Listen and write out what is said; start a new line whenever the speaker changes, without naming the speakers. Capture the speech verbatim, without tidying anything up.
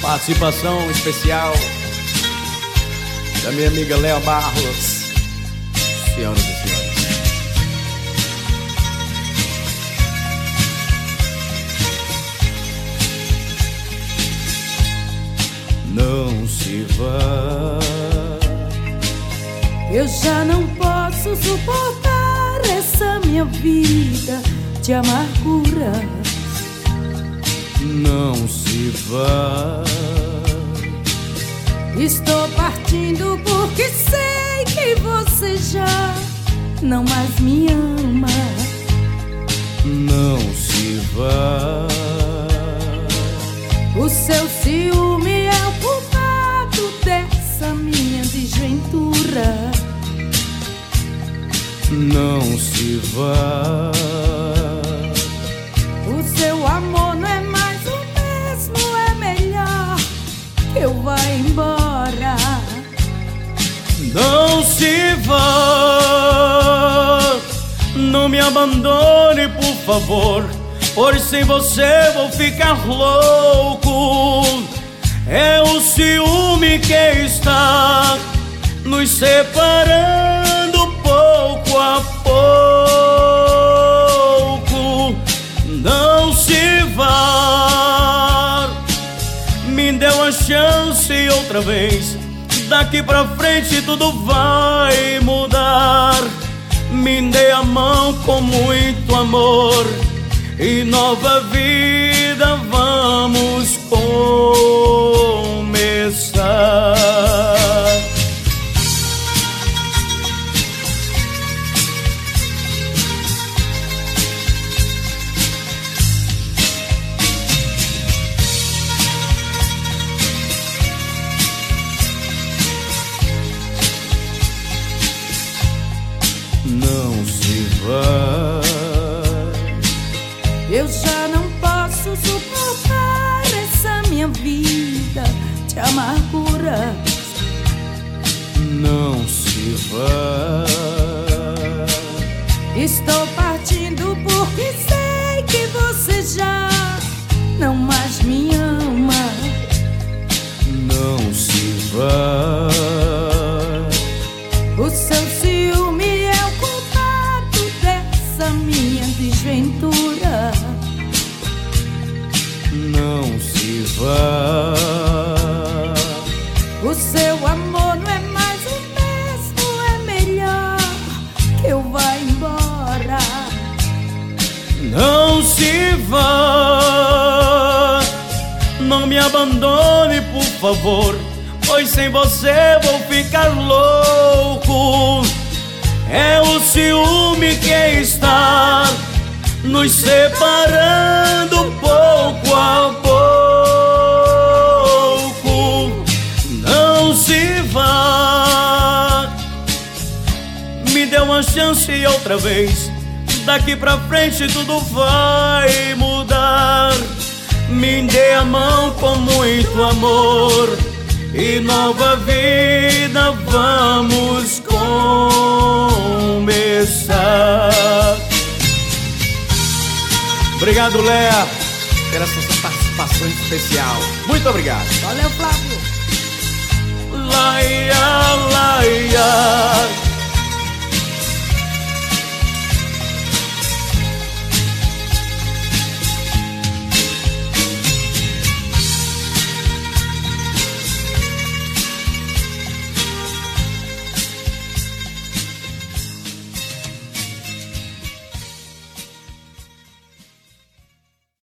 Participação especial da minha amiga Léa Barros. Senhoras e senhores, não se vá.
Eu já não posso suportar essa minha vida de amargura.
Não se vá.
Estou partindo porque sei que você já não mais me ama.
Não se vá.
O seu ciúme é o culpado dessa minha desventura.
Não se vá.
O seu amor não é mais o mesmo, é melhor que eu vá embora.
Não se vá. Não me abandone, por favor, pois sem você vou ficar louco. É o ciúme que está nos separando pouco a pouco. Não se vá. Me dê uma chance outra vez. Daqui pra frente tudo vai mudar. Me dê a mão com muito amor e nova vida vamos começar. Não se vá.
Eu já não posso suportar essa minha vida de amargura.
Não se vá.
Estou partindo porque sei que você já não mais me ama.
Não se vá.
O seu ciúme é o culpado dessa minha desventura.
Não se vá.
O seu amor não é mais o mesmo, é melhor que eu vá embora.
Não se vá. Não me abandone, por favor, pois sem você vou ficar louco. É o ciúme que está nos separando pouco a pouco. Não se vá. Me dê uma chance outra vez. Daqui pra frente tudo vai mudar. Me dê a mão com muito amor e nova vida vamos começar. Obrigado, Léa, pela sua participação especial. Muito obrigado.
Valeu, Flávio.
Laia, laia.